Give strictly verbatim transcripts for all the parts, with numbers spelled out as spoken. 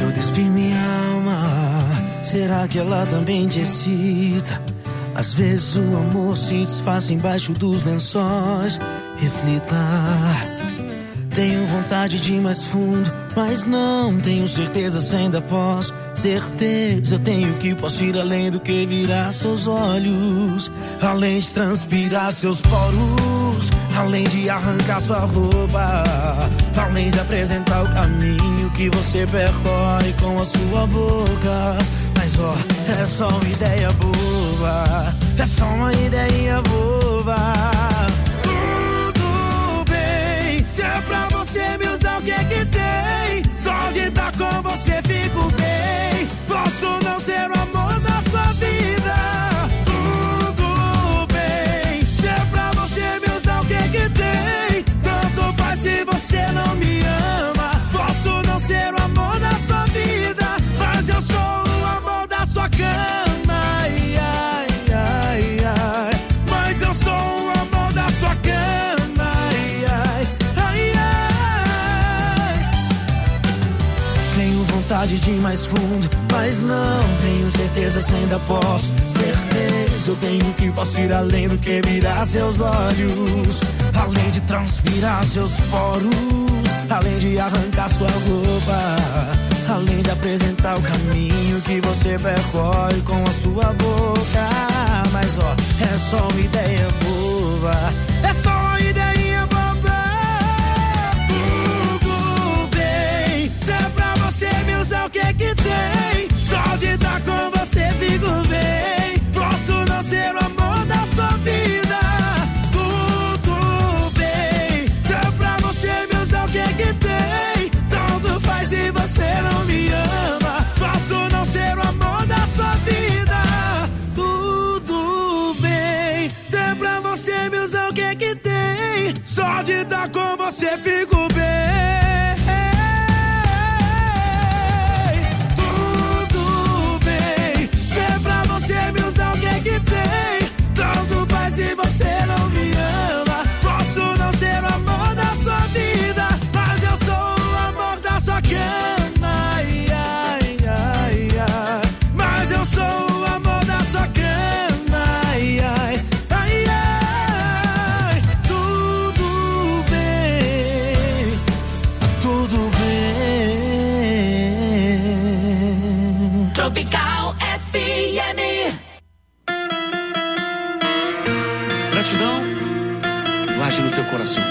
Se eu despir minha alma, será que ela também te excita? Às vezes o amor se desfaz embaixo dos lençóis. Reflita. Tenho vontade de ir mais fundo, mas não tenho certeza se ainda posso. Certeza eu tenho que posso ir além do que virar seus olhos, além de transpirar seus poros, além de arrancar sua roupa, além de apresentar o caminho que você percorre com a sua boca. Mas ó, é só uma ideia boba, é só uma ideia boba. Se é pra você me usar, o que é que tem? Só de estar com você fico bem. Posso não ser o amor da sua vida, tudo bem. Se é pra você me usar, o que é que tem? Tanto faz se você não me ama. Posso não ser o amor da sua vida, mas eu sou o amor da sua cama. Ai, ai, ai, ai. Mas eu sou o amor da sua cama. Vontade de ir mais fundo, mas não tenho certeza se ainda posso. Certeza eu tenho que posso ir além do que virar seus olhos, além de transpirar seus poros, além de arrancar sua roupa, além de apresentar o caminho que você percorre com a sua boca. Mas ó, é só uma ideia boba, é só uma ideia boba. Você me usa, o que é que tem? Só de estar com você fico bem. Posso não ser o amor da sua vida, tudo bem. Se é pra você me usar, o que é que tem? Tanto faz se você não me ama. Posso não ser o amor da sua vida, tudo bem. Se é pra você me usar, o que é que tem? Só de estar com você fico bem. Se você não me ama, posso não ser o amor da sua vida, mas eu sou o amor da sua cama. Ai, ai, ai, ai. Mas eu sou o amor da sua cama. Ai, ai, ai, ai. Tudo bem, tudo bem. Tropical F M. Gratidão, guarde no teu coração.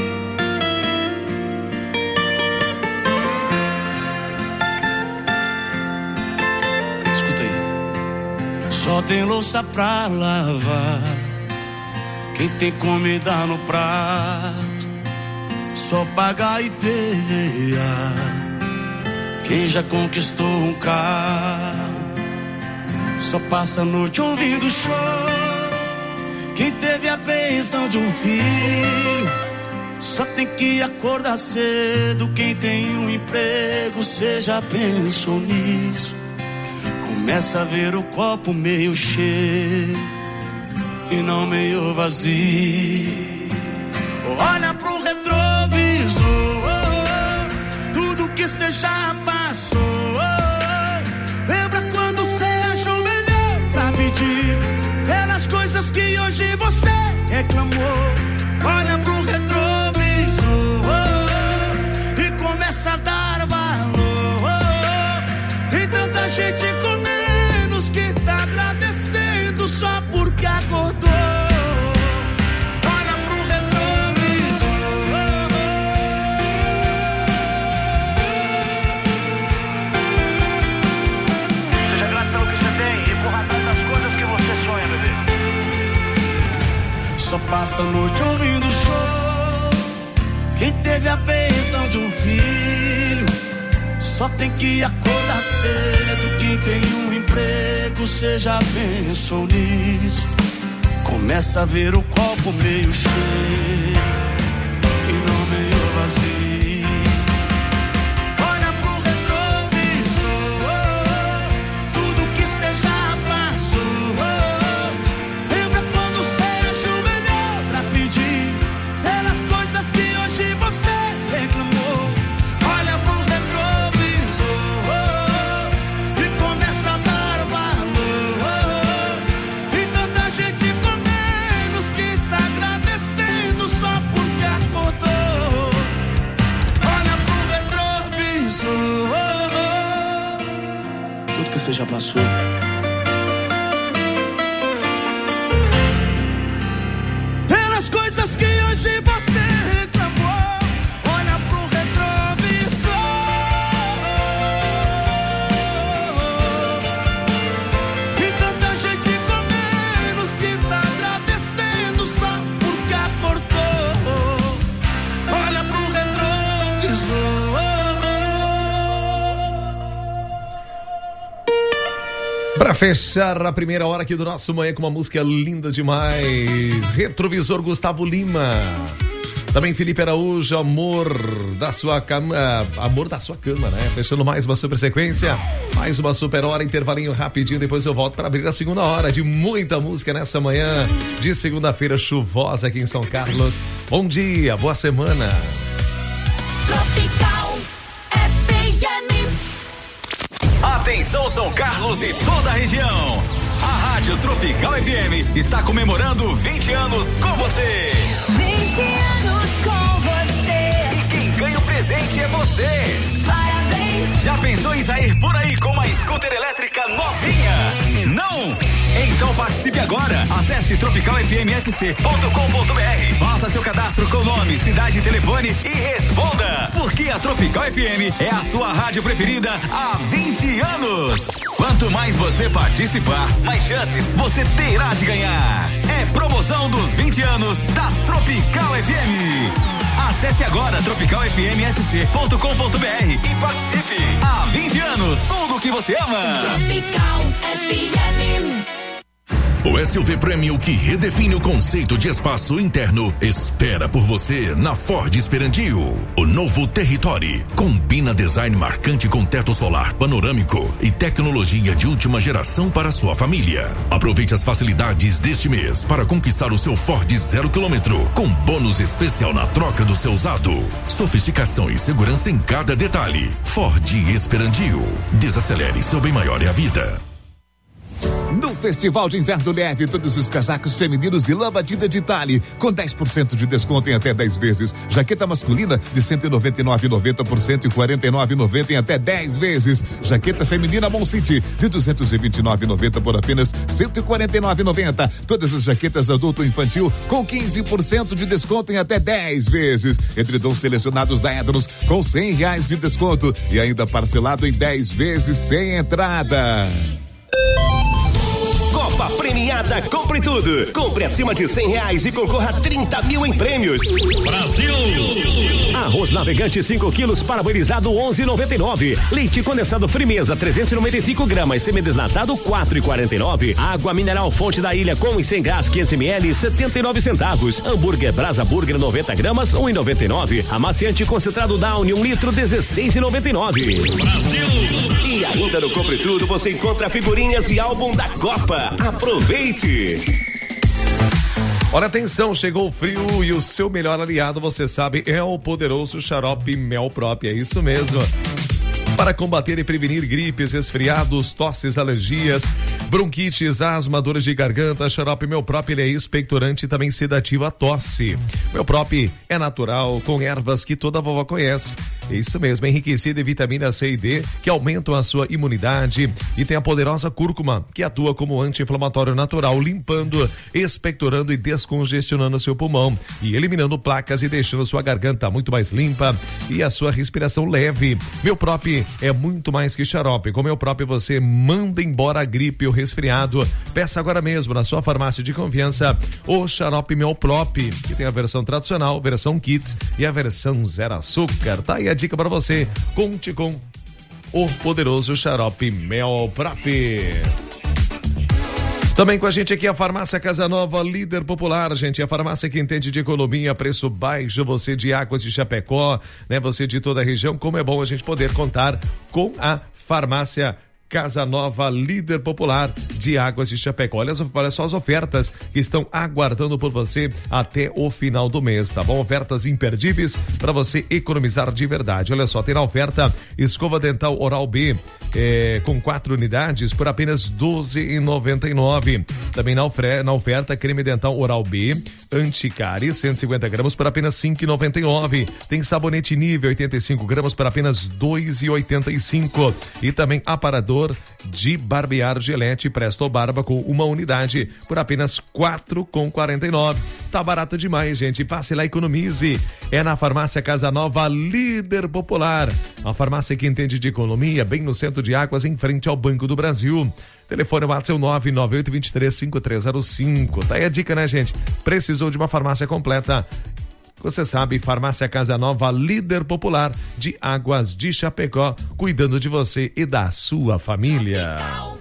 Escuta aí. Só tem louça pra lavar, quem tem comida no prato, só paga I P V A. Quem já conquistou um carro, só passa a noite ouvindo show. Quem teve a bênção de um filho, só tem que acordar cedo. Quem tem um emprego, cê já pensou nisso? Começa a ver o copo meio cheio e não meio vazio. Olha pro retrovisor, tudo que cê já passou. Lembra quando cê ajoelhou pra pedir pelas coisas que hoje você reclamou? Olha pro retrovisor e começa a dar valor. Tem tanta gente com menos que tá agradecendo só porque acordou. Olha pro retrovisor. Seja grato pelo que você tem e por razão das coisas que você sonha, bebê. Só passa a noite ouvindo show. Quem teve a bênção de um filho, só tem que acordar cedo. Quem tem um emprego, cê já pensou nisso? Começa a ver o copo meio cheio e não meio vazio. Olha pro retrovisor, tudo que cê já passou. Lembra quando cê ajoelhou pra pedir pelas coisas que hoje você reclamou? Olha pro retrovisor. você já passou. Pelas coisas que hoje você reclamou, olha pro retrovisor. E tanta gente com menos que tá agradecendo só porque acordou. Olha pro retrovisor. Pra fechar a primeira hora aqui do nosso Manhã com uma música linda demais, Retrovisor, Gustavo Lima. Também Felipe Araújo, Amor da Sua Cama, Amor da Sua Cama, né? Fechando mais uma super sequência, mais uma super hora, intervalinho rapidinho, depois eu volto para abrir a segunda hora de muita música nessa manhã de segunda-feira chuvosa aqui em São Carlos. Bom dia, boa semana. Tropical F M. Atenção São Carlos e toda a região. A Rádio Tropical F M está comemorando vinte anos com você. vinte anos com você. E quem ganha o presente é você. Parabéns. Já pensou em sair por aí com uma scooter elétrica novinha? Não? Então participe agora. Acesse tropical f m s c ponto com ponto b r. Faça seu cadastro com nome, cidade e telefone e responda. Porque a Tropical F M é a sua rádio preferida há vinte anos. Quanto mais você participar, mais chances você terá de ganhar. É promoção dos vinte anos da Tropical F M. Acesse agora tropical f m s c ponto com ponto b r e participe. Há vinte anos, tudo o que você ama. Tropical F M. O S U V Premium que redefine o conceito de espaço interno espera por você na Ford Esperandio. O novo Territory combina design marcante com teto solar panorâmico e tecnologia de última geração para sua família. Aproveite as facilidades deste mês para conquistar o seu Ford zero quilômetro com bônus especial na troca do seu usado. Sofisticação e segurança em cada detalhe. Ford Esperandio. Desacelere, seu bem maior é a vida. No Festival de Inverno Leve, todos os casacos femininos de lã batida de Tale, com dez por cento de desconto em até dez vezes. Jaqueta masculina de cento e noventa e nove reais e noventa centavos por cento e quarenta e nove reais e noventa centavos em até dez vezes. Jaqueta feminina Mon City de duzentos e vinte e nove reais e noventa centavos por apenas cento e quarenta e nove reais e noventa centavos. Todas as jaquetas adulto e infantil com quinze por cento de desconto em até dez vezes. Edredons selecionados da Edros com cem reais de desconto e ainda parcelado em dez vezes sem entrada. Copa Premiada Compre Tudo. Compre acima de cem reais e concorra a trinta mil em prêmios. Brasil! Arroz Navegante cinco quilos parabolizado onze reais e noventa e nove centavos. Leite condensado Frimeza trezentos e noventa e cinco gramas. Semidesnatado quatro reais e quarenta e nove centavos. Água mineral Fonte da Ilha com e sem gás quinhentos mililitros setenta e nove centavos. Hambúrguer Brasa Burger noventa gramas um real e noventa e nove centavos. Amaciante concentrado Downy um litro dezesseis reais e noventa e nove centavos. Brasil! E ainda no Compre Tudo você encontra figurinhas e álbum da Copa. Aproveite! Olha, atenção, chegou o frio e o seu melhor aliado, você sabe, é o poderoso xarope Mel Prop, é isso mesmo. Para combater e prevenir gripes, resfriados, tosses, alergias, bronquites, asma, dores de garganta, xarope Mel Prop, ele é expectorante e também sedativo à tosse. Mel Prop é natural, com ervas que toda vovó conhece. É isso mesmo, enriquecido em vitamina C e D, que aumentam a sua imunidade, e tem a poderosa cúrcuma, que atua como anti-inflamatório natural, limpando, expectorando e descongestionando seu pulmão, e eliminando placas e deixando sua garganta muito mais limpa e a sua respiração leve. Mel Prop é muito mais que xarope. Com Mel Prop você manda embora a gripe ou resfriado. Peça agora mesmo na sua farmácia de confiança o xarope Mel Prop, que tem a versão tradicional, versão kits e a versão zero açúcar. Tá aí a dica para você. Conte com o poderoso xarope Mel Prop. Também com a gente aqui a Farmácia Casa Nova, líder popular, gente. A farmácia que entende de economia, preço baixo. Você de Águas de Chapecó, né? Você de toda a região. Como é bom a gente poder contar com a Farmácia Casa Nova, líder popular de Águas de Chapecó. Olha, olha só as ofertas que estão aguardando por você até o final do mês, tá bom? Ofertas imperdíveis para você economizar de verdade. Olha só, tem na oferta escova dental Oral-B é, com quatro unidades por apenas doze reais e noventa e nove centavos. Também na, ofre, na oferta creme dental Oral-B Anticárie cento e cinquenta gramas por apenas cinco reais e noventa e nove centavos. Tem sabonete nível oitenta e cinco gramas por apenas dois reais e oitenta e cinco centavos. E também aparador cortador de barbear Gillette Presto Barba com uma unidade por apenas quatro reais e quarenta e nove centavos. Tá barato demais, gente. Passe lá e economize. É na Farmácia Casa Nova, líder popular. A farmácia que entende de economia, bem no centro de Águas, em frente ao Banco do Brasil. Telefone WhatsApp nove nove oito dois três cinco três zero cinco. Tá aí a dica, né, gente? Precisou de uma farmácia completa? Você sabe, Farmácia Casa Nova, líder popular de Águas de Chapecó, cuidando de você e da sua família.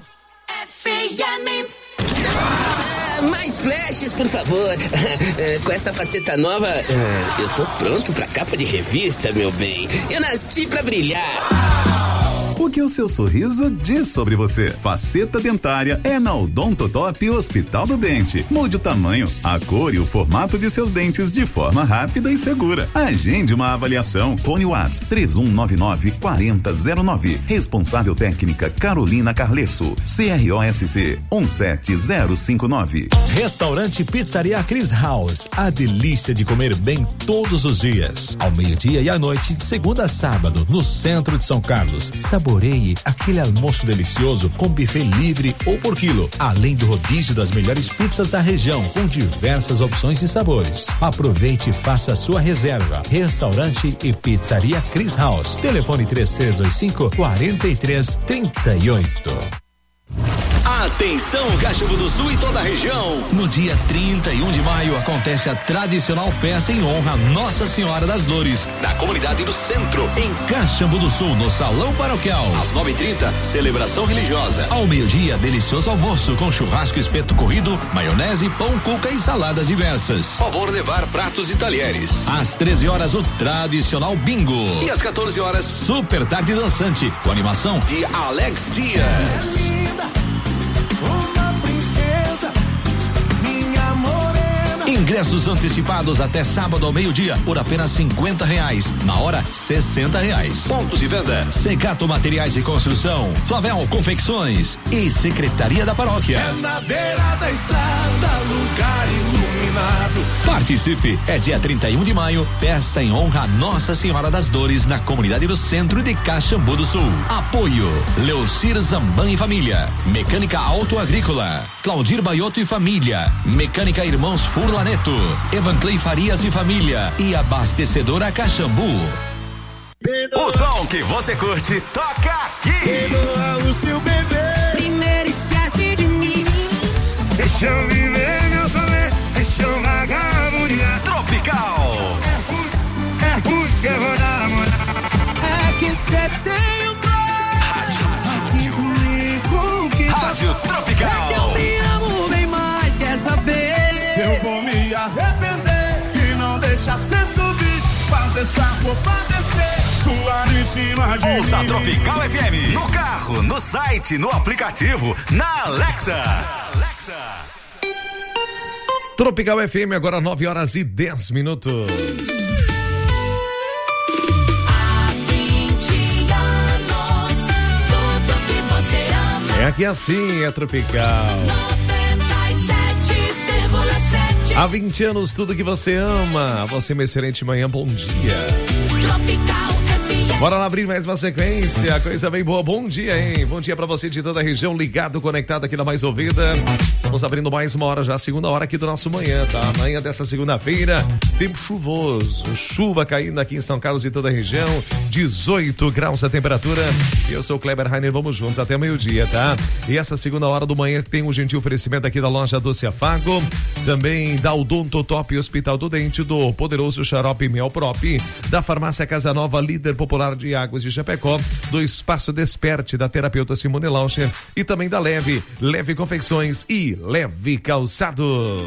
Mais flashes, por favor. Com essa faceta nova, eu tô pronto pra capa de revista, meu bem. Eu nasci pra brilhar. O que o seu sorriso diz sobre você? Faceta dentária é na Odontotop Hospital do Dente. Mude o tamanho, a cor e o formato de seus dentes de forma rápida e segura. Agende uma avaliação. Fone WhatsApp três um nove nove, quatro zero zero nove. Responsável técnica Carolina Carlesso. C R O S C um sete zero cinco nove. Restaurante Pizzaria Chris House. A delícia de comer bem todos os dias. Ao meio-dia e à noite, de segunda a sábado, no centro de São Carlos. Saboreie aquele almoço delicioso com buffet livre ou por quilo, além do rodízio das melhores pizzas da região, com diversas opções e sabores. Aproveite e faça a sua reserva. Restaurante e Pizzaria Chris House. Telefone três três dois cinco, quatro três três oito. Atenção, Caxambu do Sul e toda a região. No dia trinta e um de maio acontece a tradicional festa em honra a Nossa Senhora das Dores, na comunidade do Centro, em Caxambu do Sul, no Salão Paroquial. Às nove e trinta, celebração religiosa. Ao meio-dia, delicioso almoço com churrasco, espeto corrido, maionese, pão, cuca e saladas diversas. Favor levar pratos e talheres. Às treze horas, o tradicional bingo. E às quatorze horas, super tarde dançante, com animação de Alex Dias. Ingressos antecipados até sábado ao meio-dia por apenas cinquenta reais. Na hora, sessenta reais. Pontos de venda: Secato Materiais de Construção, Flavel Confecções e Secretaria da Paróquia. É na beira da estrada, lugar iluminado. Participe, é dia trinta e um de maio, festa em honra a Nossa Senhora das Dores na comunidade do Centro de Caxambu do Sul. Apoio: Leocir Zamban e Família, Mecânica Auto Agrícola, Claudir Baioto e Família, Mecânica Irmãos Furla Neto, Evanclei Farias e Família e Abastecedora Caxambu. O som que você curte toca aqui. Perdoa o seu bebê. Primeiro esquece de mim. Deixa eu viver meu sonho, deixa eu vagabundear. Tropical. É ruim, é ruim que eu vou namorar. É que você tem um Rádio, Assim comigo que Rádio Tropical. Eu me amo bem mais, quer saber? eu vou me arrepender e não deixar cê subir. Fazer saco pra descer, suar em cima de Ouça mim. Tropical F M no carro, no site, no aplicativo, na Alexa. Alexa. Tropical F M, agora nove horas e dez minutos. É aqui assim, é Tropical. noventa e sete vírgula sete. Há vinte anos, tudo que você ama. Você, uma excelente manhã, bom dia. Tropical F M. Bora lá abrir mais uma sequência, coisa bem boa. Bom dia, hein? Bom dia pra você de toda a região, ligado, conectado aqui na Mais Ouvida. Estamos abrindo mais uma hora já, segunda hora aqui do nosso manhã, tá? Manhã dessa segunda-feira, tempo chuvoso, chuva caindo aqui em São Carlos e toda a região, dezoito graus a temperatura. Eu sou o Kleber Rainer, vamos juntos até meio-dia, tá? E essa segunda hora do manhã tem um gentil oferecimento aqui da loja Doce Afago, também da Odontotop Hospital do Dente, do Poderoso Xarope Mel Prop, da Farmácia Casa Nova, líder popular de Águas de Chapecó, do Espaço Desperte da terapeuta Simone Lauscher e também da Leve, Leve Confecções e Leve Calçados.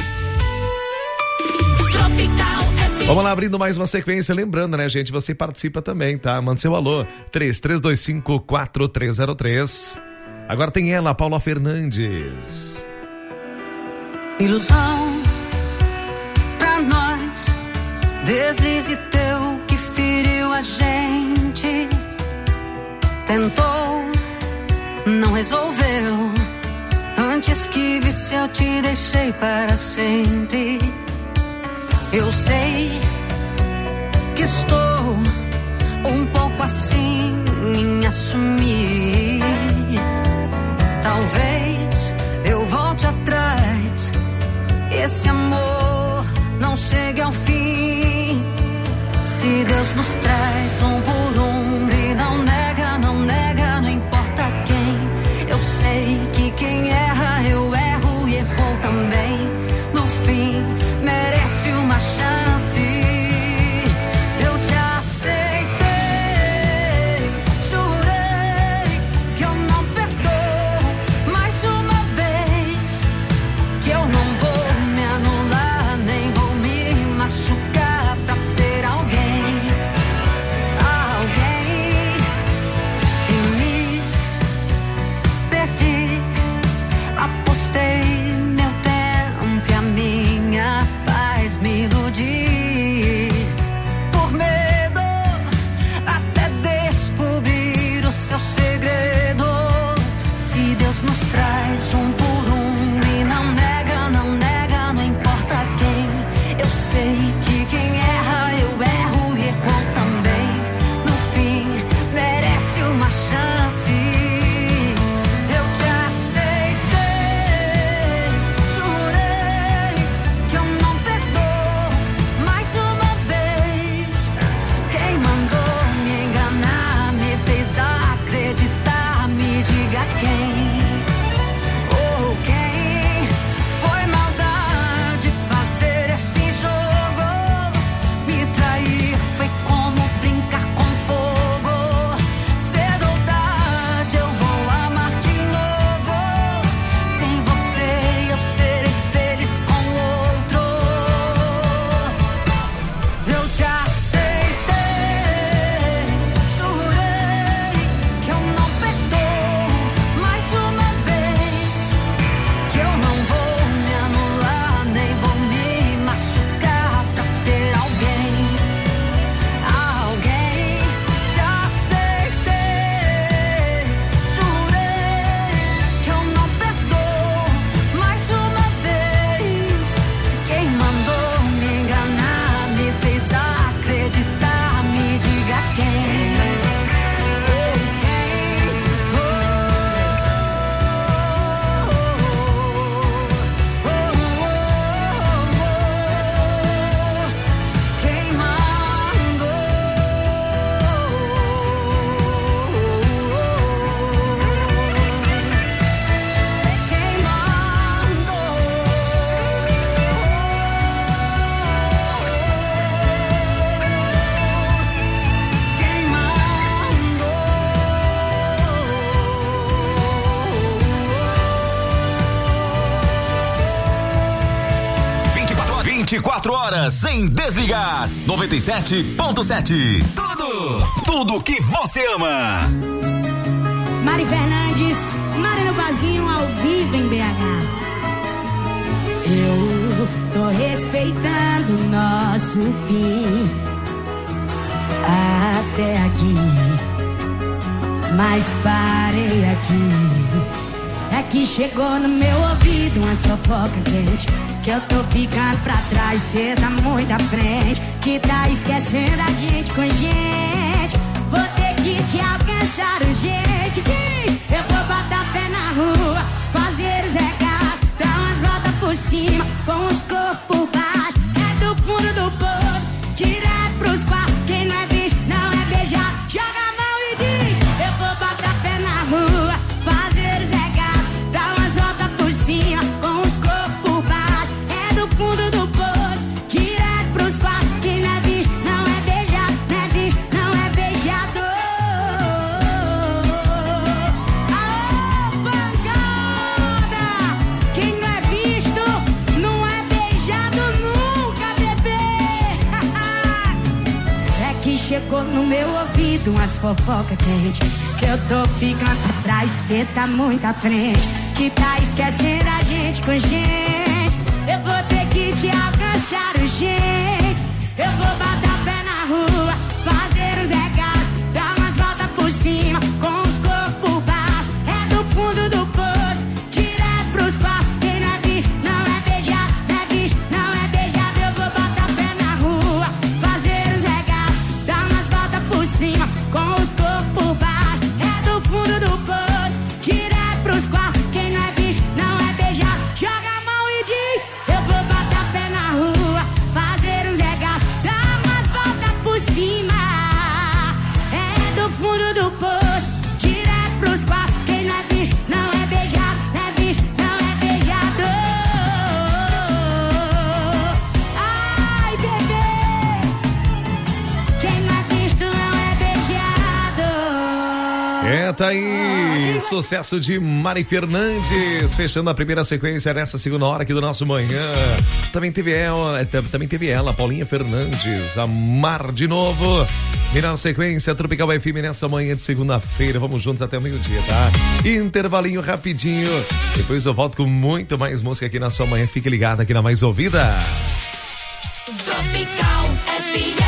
Vamos lá, abrindo mais uma sequência, lembrando, né, gente, você participa também, tá? Manda seu alô, três três dois cinco, quatro três zero três. Agora tem ela, Paula Fernandes. Ilusão pra nós, deslize teu que feriu a gente. Tentou, não resolveu. Antes que visse eu te deixei para sempre. Eu sei que estou um pouco assim em assumir Talvez eu volte atrás, esse amor não chegue ao fim. Se Deus nos traz um por um e não nega, não nega, não importa quem. Eu sei que quem erra, eu erro e errou também. No fim, merece uma chance. Eu te aceitei, jurei que eu não perdoo mais uma vez, que eu não vou me anular, nem vou me machucar pra ter alguém, alguém. E me perdi, apostei meu tempo e a minha paz, me iludi por medo até descobrir o seu segredo. Se Deus nos traz um por um e não nega, não nega, não importa quem. Eu sei que quem erra, eu erro e errou também. No fim, merece uma chance. Eu te aceitei, jurei que eu não perdoo mais uma vez. Quem mandou me enganar, me fez acreditar, me diga quem. Ou quem foi maldade fazer esse jogo? Me trair foi como brincar com fogo. Cedo ou tarde eu vou amar de novo. Sem você eu serei feliz com outro. Eu te aceitei, jurei que eu não perdoo mais uma vez, que eu não vou me anular, nem vou me machucar pra ter alguém, alguém. Te aceitei, jurei que eu não perdoo mais uma vez. Quem mandou me enganar, me fez acreditar, me diga quem. Ou quem, oh, oh, oh, oh, quem mandou? Quem mandou? Quem vinte e quatro horas sem desligar. noventa e sete ponto sete. Tudo, tudo que você ama. Mari Fernandes, Mari no Barzinho, ao vivo em B H. Eu tô respeitando o nosso fim até aqui, mas parei aqui. É que chegou no meu ouvido umas fofoca quente, que eu tô ficando pra trás, cê tá muito à frente, que tá esquecendo a gente com gente. Vou ter que te alcançar urgente, que eu vou botar pé na rua, fazer os recados, dar umas voltas por cima, com os corpos baixos, é do fundo do poço, direto pros quartos. Quem não é visto não é beijado, joga a mão e diz: eu vou botar pé na rua, fazer os recados, dar umas voltas por cima, com os corpos baixos, é do fundo do poço, direto pros quartos. Quem não é visto não é beijado, não é visto não é beijado. Aô, pancada! Quem não é visto não é beijado nunca, bebê. É que chegou no meu ouvido umas fofoca quente, que eu tô ficando pra trás, cê tá muito à frente, que tá esquecendo a gente com gente. Eu vou ter que te alcançar urgente, eu vou botar pé na rua, fazer uns recados, dar umas voltas por cima, com os corpos baixos, é do fundo do poço, direto pros quartos. Quem não é visto não é beijado, não é visto não é beijado. Eu vou botar pé na rua, fazer uns recados, dar umas voltas por cima, com os corpos baixos, é do fundo do poço, direto pros quartos. tá aí, sucesso de Mari Fernandes, fechando a primeira sequência nessa segunda hora aqui do nosso manhã. Também teve ela, também teve ela, Paulinha Fernandes, Amar de Novo. E na sequência, Tropical F M nessa manhã de segunda-feira. Vamos juntos até o meio-dia, tá? Intervalinho rapidinho. Depois eu volto com muito mais música aqui na sua manhã. Fique ligado aqui na Mais Ouvida. Tropical F M.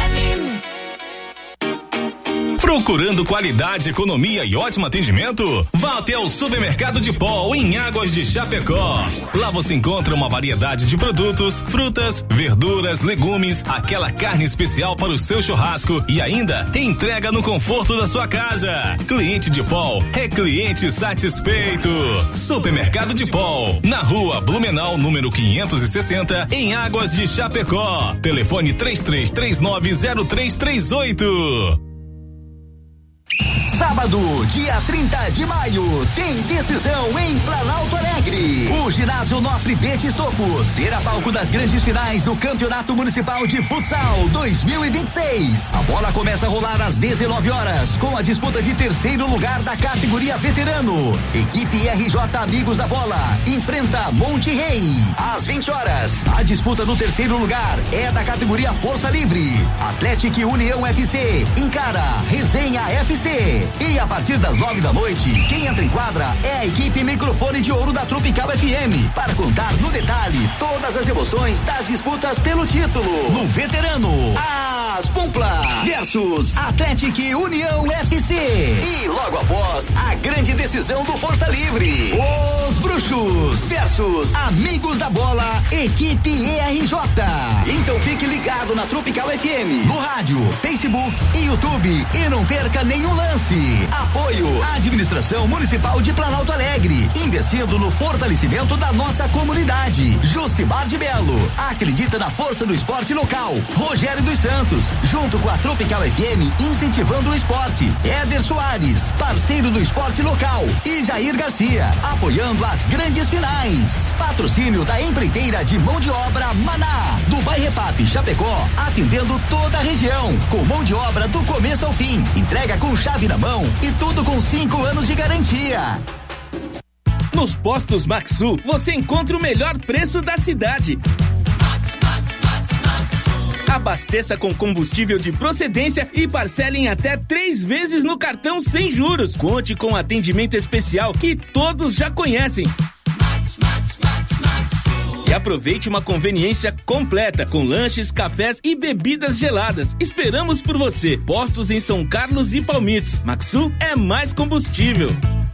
Procurando qualidade, economia e ótimo atendimento? Vá até o Supermercado de Pol em Águas de Chapecó. Lá você encontra uma variedade de produtos, frutas, verduras, legumes, aquela carne especial para o seu churrasco e ainda tem entrega no conforto da sua casa. Cliente de Pol é cliente satisfeito. Supermercado de Pol, na rua Blumenau, número quinhentos e sessenta, em Águas de Chapecó. Telefone três três três nove zero três três oito. Sábado, dia trinta de maio, tem decisão em Planalto Alegre. O ginásio Nofre Betis Topo será palco das grandes finais do Campeonato Municipal de Futsal dois mil e vinte e seis. A bola começa a rolar às dezenove horas, com a disputa de terceiro lugar da categoria veterano. Equipe R J Amigos da Bola enfrenta Monte Rei. Às vinte horas, a disputa no terceiro lugar é da categoria Força Livre. Atlético União F C encara Resenha F C. E a partir das nove da noite, quem entra em quadra é a equipe Microfone de Ouro da Tropical F M, para contar no detalhe todas as emoções das disputas pelo título. No veterano, as Pumpla versus Atlético União F C. E logo após, a grande decisão do Força Livre, os Bruxos versus Amigos da Bola, equipe E R J. Então fique ligado na Tropical F M, no rádio, Facebook e YouTube, e não perca nenhum lance. Apoio à Administração Municipal de Planalto Alegre, investindo no fortalecimento da nossa comunidade. Jucibar de Belo, acredita na força do esporte local. Rogério dos Santos, junto com a Tropical F M, incentivando o esporte. Éder Soares, parceiro do esporte local. E Jair Garcia, apoiando as grandes finais. Patrocínio da empreiteira de mão de obra Maná, do Bairrefap Chapecó, atendendo toda a região, com mão de obra do começo ao fim. Entrega com chave na mão e tudo com cinco anos de garantia. Nos postos Maxu, você encontra o melhor preço da cidade. Max, Max, Max, Max. Abasteça com combustível de procedência e parcele em até três vezes no cartão sem juros. Conte com atendimento especial que todos já conhecem. Max, Max, Max, Max. E aproveite uma conveniência completa, com lanches, cafés e bebidas geladas. Esperamos por você. Postos em São Carlos e Palmitos. Maxu é mais combustível.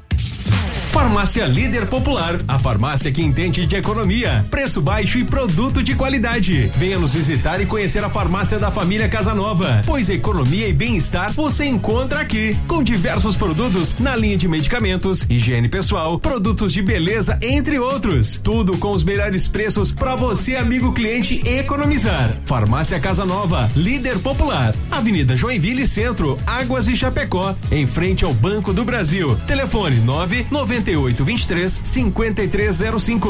Farmácia Líder Popular, a farmácia que entende de economia, preço baixo e produto de qualidade. Venha nos visitar e conhecer a farmácia da família Casanova, pois economia e bem-estar você encontra aqui, com diversos produtos na linha de medicamentos, higiene pessoal, produtos de beleza, entre outros. Tudo com os melhores preços para você, amigo cliente, economizar. Farmácia Casanova, Líder Popular, Avenida Joinville Centro, Águas e Chapecó, em frente ao Banco do Brasil. Telefone nove nove oito, vinte e três, cinquenta e três zero cinco.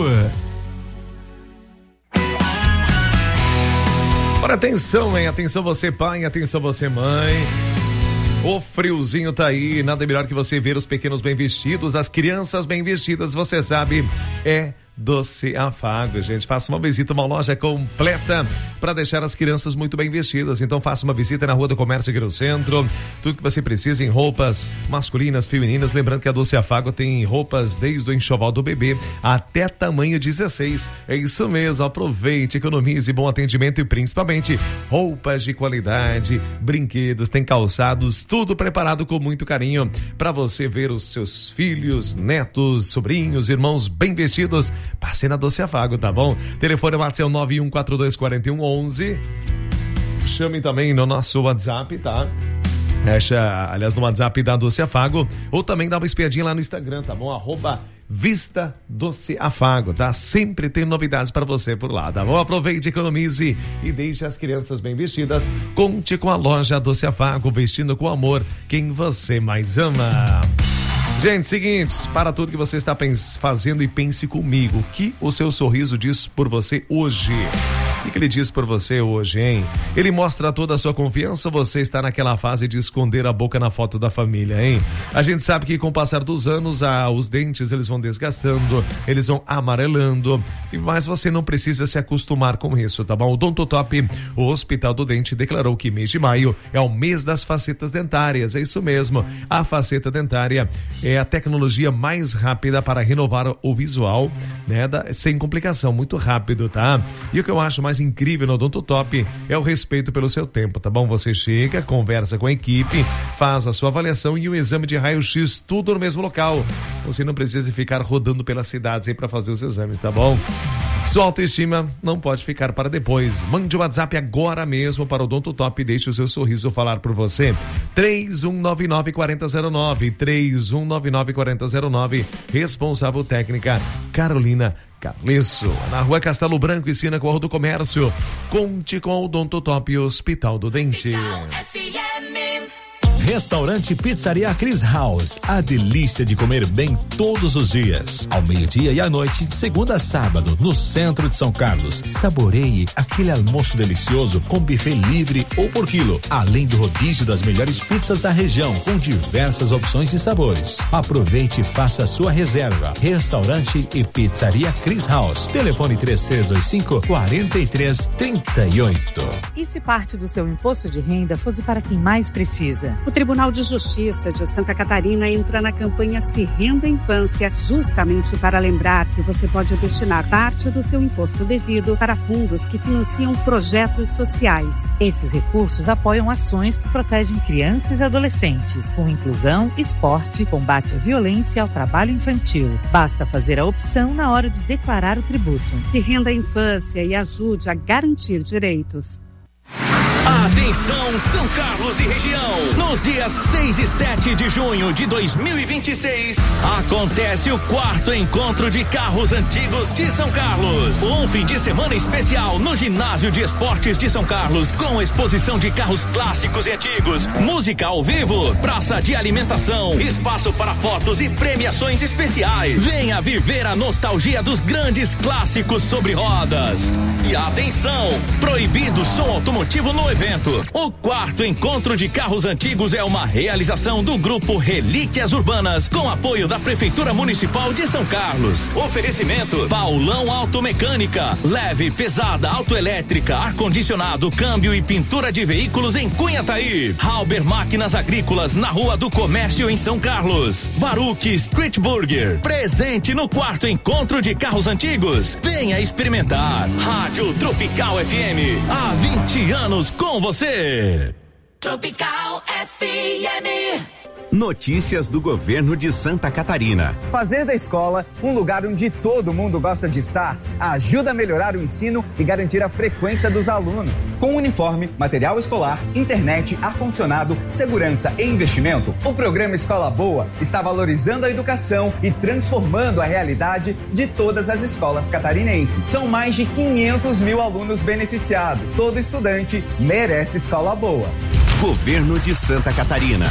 Ora, atenção, hein? Atenção você pai, atenção você mãe. O friozinho tá aí, nada melhor que você ver os pequenos bem vestidos, as crianças bem vestidas, você sabe, é Doce Afago, gente. Faça uma visita, uma loja completa para deixar as crianças muito bem vestidas. Então faça uma visita na Rua do Comércio aqui no centro. Tudo que você precisa em roupas masculinas, femininas. Lembrando que a Doce Afago tem roupas desde o enxoval do bebê até tamanho dezesseis. É isso mesmo, aproveite, economize, bom atendimento e principalmente roupas de qualidade, brinquedos, tem calçados, tudo preparado com muito carinho para você ver os seus filhos, netos, sobrinhos, irmãos bem vestidos. Passe na Doce Afago, tá bom? Telefone WhatsApp nove um quatro dois quatro um um um. Chame também no nosso WhatsApp, tá? Deixa, aliás, no WhatsApp da Doce Afago, ou também dá uma espiadinha lá no Instagram, tá bom? Arroba Vista Doce Afago, tá? Sempre tem novidades para você por lá, tá bom? Aproveite, economize e deixe as crianças bem vestidas. Conte com a loja Doce Afago, vestindo com amor quem você mais ama. Gente, seguinte, para tudo que você está pens- fazendo e pense comigo, o que o seu sorriso diz por você hoje? O que ele diz por você hoje, hein? Ele mostra toda a sua confiança, você está naquela fase de esconder a boca na foto da família, hein? A gente sabe que com o passar dos anos, ah, os dentes eles vão desgastando, eles vão amarelando, mas você não precisa se acostumar com isso, tá bom? O Odontotop, o Hospital do Dente, declarou que mês de maio é o mês das facetas dentárias, é isso mesmo. A faceta dentária é a tecnologia mais rápida para renovar o visual, né? Da, sem complicação, muito rápido, tá? E o que eu acho mais incrível no Odontotop é o respeito pelo seu tempo, tá bom? Você chega, conversa com a equipe, faz a sua avaliação e o exame de raio-x, tudo no mesmo local. Você não precisa ficar rodando pelas cidades aí para fazer os exames, tá bom? Sua autoestima não pode ficar para depois. Mande o WhatsApp agora mesmo para o Odontotop e deixe o seu sorriso falar por você. três um nove nove, quatro zero zero nove, três um nove nove, quatro zero nove. Responsável técnica Carolina Carlesso, na Rua Castelo Branco, esquina com a Rua do Comércio. Conte com o Odontotop Hospital do Dente. Restaurante Pizzaria Chris House, a delícia de comer bem todos os dias, ao meio-dia e à noite, de segunda a sábado, no centro de São Carlos. Saboreie aquele almoço delicioso com buffet livre ou por quilo, além do rodízio das melhores pizzas da região, com diversas opções e sabores. Aproveite e faça a sua reserva. Restaurante e Pizzaria Chris House. Telefone três três dois cinco, quatro três três oito. E se parte do seu imposto de renda fosse para quem mais precisa? O Tribunal de Justiça de Santa Catarina entra na campanha Se Renda Infância, justamente para lembrar que você pode destinar parte do seu imposto devido para fundos que financiam projetos sociais. Esses recursos apoiam ações que protegem crianças e adolescentes, com inclusão, esporte, combate à violência e ao trabalho infantil. Basta fazer a opção na hora de declarar o tributo. Se renda à infância e ajude a garantir direitos. Atenção, São Carlos e região! Nos dias seis e sete de junho de dois mil e vinte e seis, acontece o quarto encontro de carros antigos de São Carlos. Um fim de semana especial no Ginásio de Esportes de São Carlos, com exposição de carros clássicos e antigos, música ao vivo, praça de alimentação, espaço para fotos e premiações especiais. Venha viver a nostalgia dos grandes clássicos sobre rodas. E atenção, proibido som automotivo no evento. O quarto encontro de carros antigos é uma realização do grupo Relíquias Urbanas, com apoio da Prefeitura Municipal de São Carlos. Oferecimento Paulão Automecânica, leve, pesada, autoelétrica, ar-condicionado, câmbio e pintura de veículos em Cunhataí. Halber Máquinas Agrícolas, na Rua do Comércio em São Carlos. Baruch Street Burger, presente no quarto encontro de carros antigos. Venha experimentar. Rádio Tropical F M, há vinte anos com você. Tropical F M. Notícias do governo de Santa Catarina. Fazer da escola um lugar onde todo mundo gosta de estar ajuda a melhorar o ensino e garantir a frequência dos alunos. Com uniforme, material escolar, internet, ar-condicionado, segurança e investimento, o programa Escola Boa está valorizando a educação e transformando a realidade de todas as escolas catarinenses. São mais de quinhentos mil alunos beneficiados. Todo estudante merece escola boa. Governo de Santa Catarina.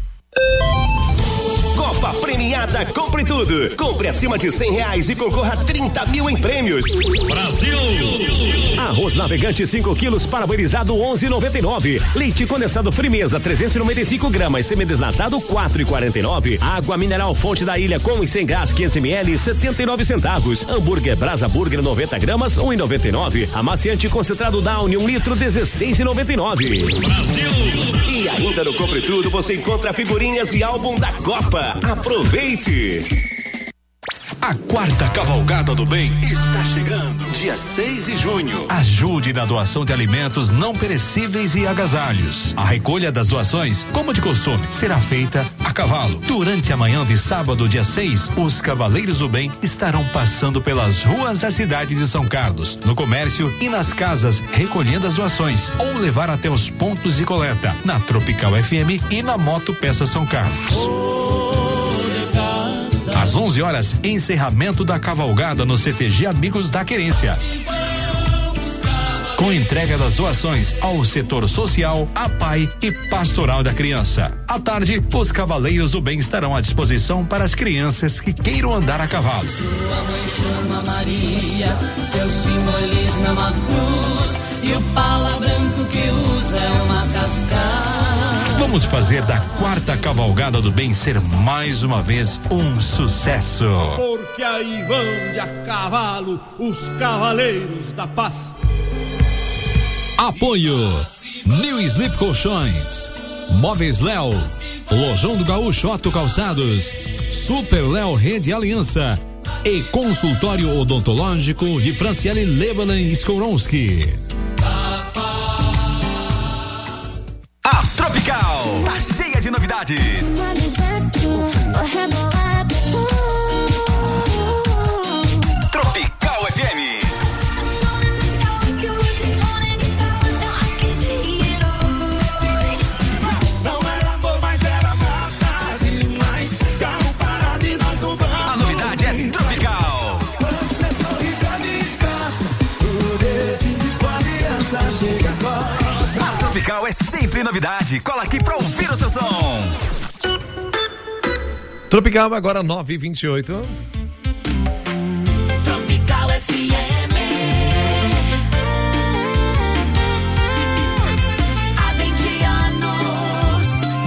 Copa premiada Compre Tudo. Compre acima de cem reais e concorra a trinta mil em prêmios. Brasil! Arroz Navegante cinco quilos parabenizado onze e noventa e nove. Leite condensado Frimeza trezentos e noventa e cinco gramas. Semidesnatado quatro e quarenta e nove. Água mineral Fonte da Ilha com e sem gás quinhentos mililitros setenta e nove centavos. Hambúrguer Brasa Burger noventa gramas um e noventa e nove. Amaciante concentrado Downy um litro dezesseis e noventa e nove. Brasil! E ainda no Compre Tudo você encontra figurinhas e álbum da Copa. Aproveite! A quarta Cavalgada do Bem está chegando, dia seis de junho. Ajude na doação de alimentos não perecíveis e agasalhos. A recolha das doações, como de costume, será feita a cavalo. Durante a manhã de sábado, dia seis, os Cavaleiros do Bem estarão passando pelas ruas da cidade de São Carlos, no comércio e nas casas, recolhendo as doações ou levar até os pontos de coleta, na Tropical F M e na Moto Peça São Carlos. Às onze horas, encerramento da cavalgada no C T G Amigos da Querência. com entrega das doações ao setor social, A P A I e Pastoral da Criança. À tarde, os Cavaleiros do Bem estarão à disposição para as crianças que queiram andar a cavalo. Sua mãe chama Maria, seu simbolismo é uma cruz e o pala branco que usa é uma cascata. Vamos fazer da quarta Cavalgada do Bem ser mais uma vez um sucesso. Porque aí vão de a cavalo os Cavaleiros da Paz. Apoio New Sleep Colchões, Móveis Léo, Lojão do Gaúcho Otto Calçados, Super Léo Rede Aliança e Consultório Odontológico de Franciele Lebanon Skoronsky. A Tropical tá cheia de novidades. Tropical F M. Não era amor, mas era massa demais. Carro parado e nós no banco. A novidade é Tropical. Você sorri pra mim de casa. O dedinho de tua aliança chega agora. A Tropical é sempre novidade. Cola aqui pra ouvir o seu som. Tropical agora nove e vinte e oito. Tropical F M. Há vinte anos,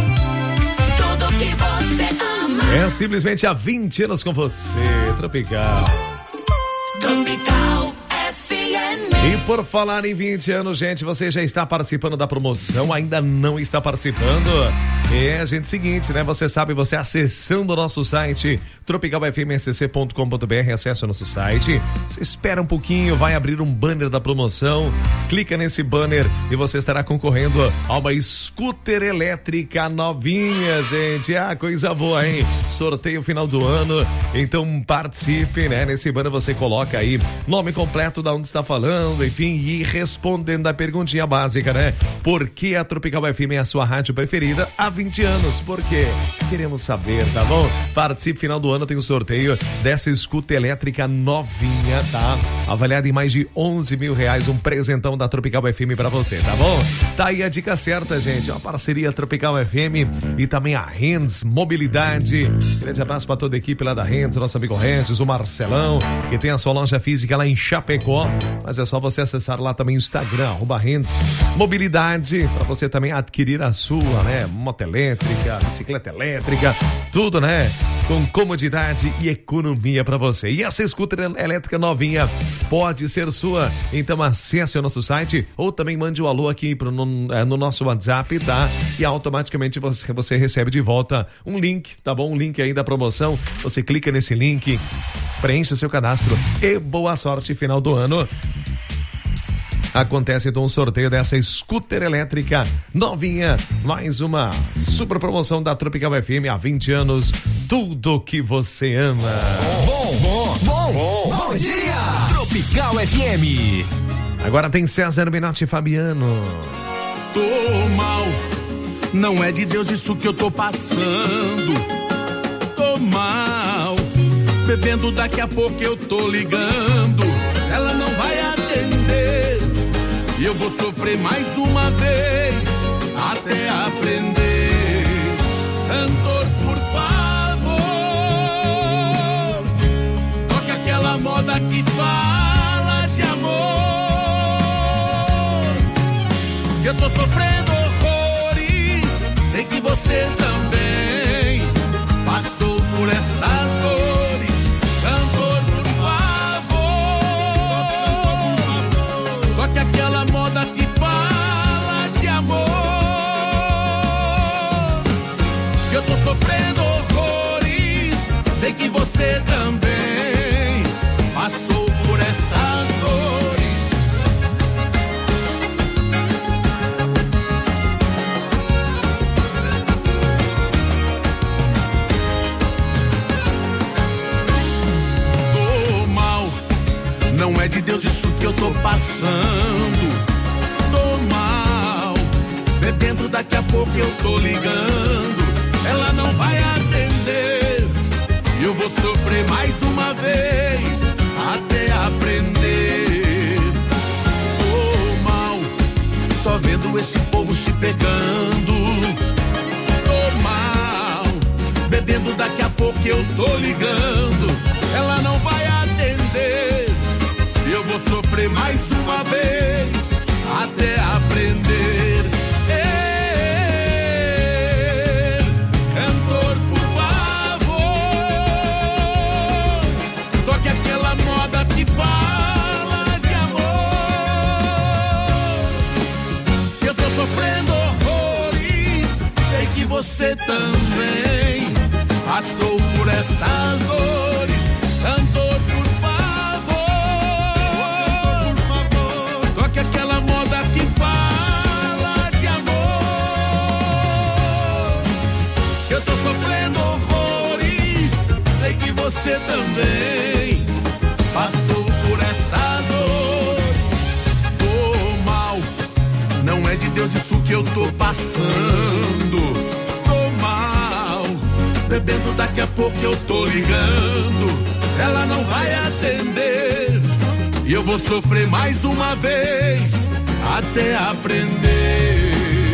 tudo que você ama. É simplesmente há vinte anos com você, Tropical. Tropical F M. E por falar em vinte anos, gente, você já está participando da promoção? Ainda não está participando? É, gente, seguinte, né? Você sabe, você acessando o nosso site tropical f m s c ponto com ponto b r, acessa o nosso site. Você espera um pouquinho, vai abrir um banner da promoção, clica nesse banner e você estará concorrendo a uma scooter elétrica novinha, gente. Ah, coisa boa, hein? Sorteio final do ano, então participe, né? Nesse banner você coloca aí nome completo, da onde está falando, enfim, e respondendo a perguntinha básica, né? Por que a Tropical F M é a sua rádio preferida há vinte anos? Por quê? Queremos saber, tá bom? Participe, final do ano tem o um sorteio dessa scooter elétrica novinha, tá? Avaliada em mais de onze mil reais, um presentão da Tropical F M pra você, tá bom? Tá aí a dica certa, gente. Uma parceria Tropical F M e também a Hands Mobilidade. Grande abraço pra toda a equipe lá da Hands, nosso amigo Hands, o Marcelão, que tem a sua loja física lá em Chapecó. Mas é só você acessar lá também o Instagram, arroba Hands Mobilidade, pra você também adquirir a sua, né? Moto elétrica, bicicleta elétrica, tudo, né? Com comodidade e economia pra você. E essa scooter elétrica novinha pode ser sua. Então acesse o nosso site ou também mande um alô aqui pro, no, no nosso WhatsApp, tá? E automaticamente você, você recebe de volta um link, tá bom? Um link aí da promoção. Você clica nesse link, preenche o seu cadastro e boa sorte final do ano. Acontece então o sorteio dessa scooter elétrica novinha, mais uma super promoção da Tropical F M há vinte anos, tudo que você ama. Bom, bom, bom, bom, bom dia! Tropical F M. Agora tem César Menotti e Fabiano. Tô mal, não é de Deus isso que eu tô passando. Tô mal, bebendo, daqui a pouco eu tô ligando. Ela não vai atender. E eu vou sofrer mais uma vez até aprender. Cantor, por favor, toque aquela moda que fala de amor. Eu tô sofrendo horrores, sei que você também passou por essas dores. Cantor, por favor, toque aquela moda que fala de amor. Eu tô sofrendo horrores, sei que você também passou por essas dores. Tô mal, não é de Deus isso que eu tô passando. Tô mal, bebendo, daqui a pouco eu tô ligando. Ela não vai atender, e eu vou sofrer mais uma vez até aprender. Tô mal, só vendo esse povo se pegando. Tô mal, bebendo, daqui a pouco eu tô ligando. Ela não vai atender, eu vou sofrer mais uma vez até aprender. Ei, cantor, por favor, toque aquela moda que fala de amor. Eu tô sofrendo horrores, sei que você também passou por essas dores. Cantor, por favor, por favor, toque aquela moda que fala de amor. Eu tô sofrendo horrores, sei que você também passou por essas dores. Tô mal, não é de Deus isso que eu tô passando. Tô mal, bebendo, daqui a pouco eu tô ligando. Ela não vai atender e eu vou sofrer mais uma vez até aprender.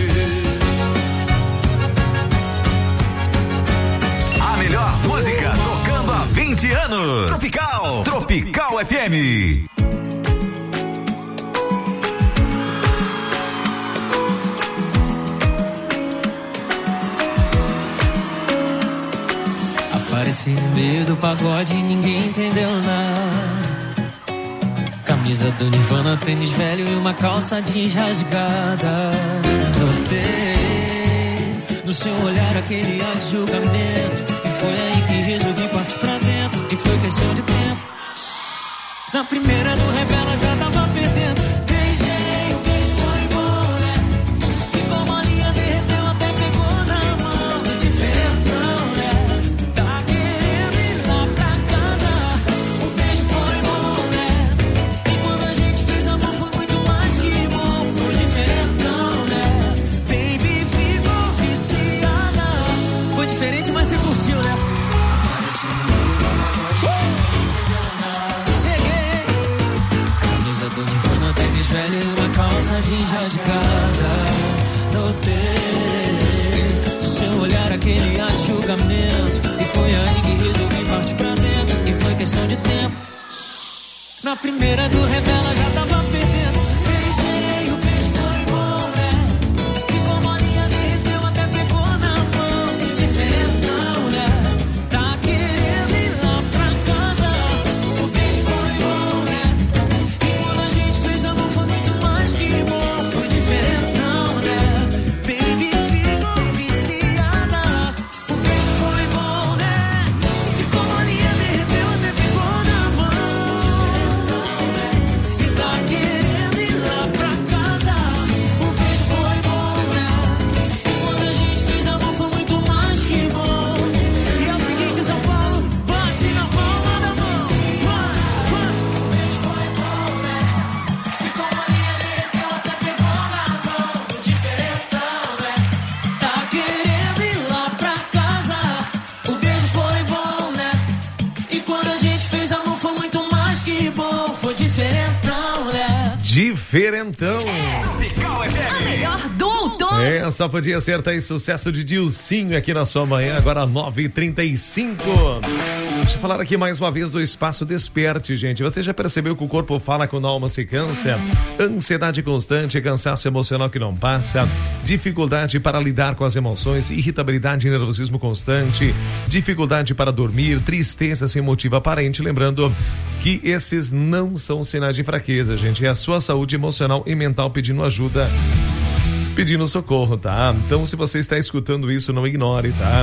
A melhor música tocando há vinte anos. Tropical, Tropical F M. Apareci no meio do pagode e ninguém entendeu nada. Camisa do Nirvana, tênis velho e uma calça jeans rasgada. Notei no seu olhar aquele ar de julgamento, e foi aí que resolvi partir pra dentro. E foi questão de tempo. Na primeira do revela já tava perdendo. Beijei, o beijo foi bom, né? Ficou molinha, derreteu, até pegou na mão. Diferentão, né? Tá querendo ir lá pra casa. O beijo foi bom, né? E quando a gente fez amor foi muito mais que bom. Foi diferentão, né? Baby, ficou viciada. Foi diferente, mas você curtiu, né? Do Nirvana, tênis velho e uma calça jeans rasgada. Notei no seu olhar aquele ar de julgamento, e foi aí que resolvi partir pra dentro. E foi questão de tempo. Na primeira do revela já tava perdendo. Beijei, o beijo foi bom, né? Ficou molinha, derreteu, até pegou na mão. Diferentão, né? Tá querendo ir lá pra casa. O beijo foi bom, né? Foi diferentão, né? Baby, ficou viciada. O beijo foi bom, né? Ficou molinha, derreteu, até pegou na mão. E tá querendo ir lá pra casa. O beijo foi bom, né? E quando a gente fez amor foi muito mais que bom. E é o seguinte, São Paulo, bate na palma da mão. Vai, vai. O beijo foi bom, né? Ficou molinha, derreteu, até pegou na mão. Diferentão, né? Tá querendo ir lá pra casa. O beijo foi bom, né? E quando a gente fez amor foi muito mais que bom. Foi diferentão, né? Diferentão. Tropical F M. A melhor do outono. Essa podia ser aí sucesso de Dilcinho aqui na sua manhã, agora nove e trinta e cinco. Deixa eu falar aqui mais uma vez do Espaço Desperte, gente. Você já percebeu que o corpo fala quando a alma se cansa? Ansiedade constante, cansaço emocional que não passa, dificuldade para lidar com as emoções, irritabilidade e nervosismo constante, dificuldade para dormir, tristeza sem motivo aparente. Lembrando que esses não são sinais de fraqueza, gente. É a sua saúde emocional e mental pedindo ajuda, pedindo socorro, tá? Então, se você está escutando isso, não ignore, tá?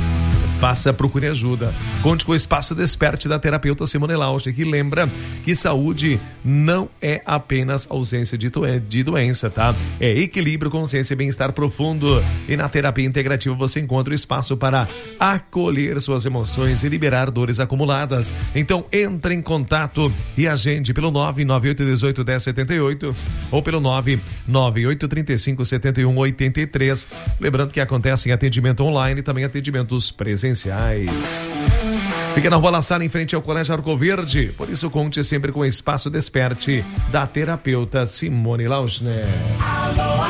Faça, procure ajuda. Conte com o Espaço Desperte da terapeuta Simone Lausch, que lembra que saúde não é apenas ausência de, de doença, tá? É equilíbrio, consciência e bem-estar profundo. E na terapia integrativa você encontra o espaço para acolher suas emoções e liberar dores acumuladas. Então entre em contato e agende pelo nove nove oito um oito, um zero sete oito ou pelo nove nove oito três cinco sete um oito três. Lembrando que acontece em atendimento online e também atendimentos presenciais. Fica na Rua La Salle, em frente ao Colégio Arco Verde. Por isso, conte sempre com o Espaço Desperte da terapeuta Simone Lauschner. Alô,